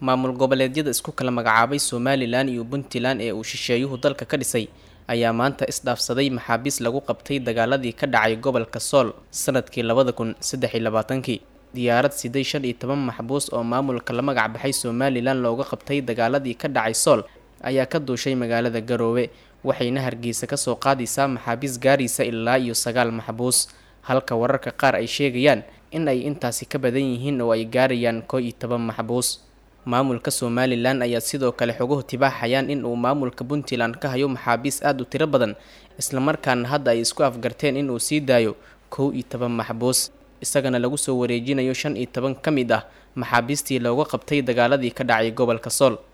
maamul goboleedyada isku kala magacaabay Somaliland iyo Puntland ee uu shisheeyuhu dalka ka dhisay ayaa maanta isdhaafsaday maxaabiis lagu qabtay dagaaladii ka dhacay gobolka Sool sanadkii 2023. diyaarad siday 15 maxbuus oo maamulka la magac baxay Somaliland looga qabtay dagaaladii ka dhacay Sool ayaa ka duushay magaalada Garowe waxayna Hargeysa ka soo qaadaysaa maxaabiis gaaraysa ilaa iyo 9 maxbuus halka wararka qaar ay sheegayaan in ay intaasi ka badan yihiin oo ay gaarayaan 11 maxbuus. maamulka Somaliland ayaa sidoo kale xoguhu tibaaxayaan in uu maamulka Puntland ka hayo maxaabiis aad u tiro badan isla markaana hadda ay isku afgarteen in uu sii daayo 11 maxbuus isagana lagu soo wareejinayo 15 kamid ah maxaabiistii looga qabtay dagaaladii ka dhacay gobolka Sool.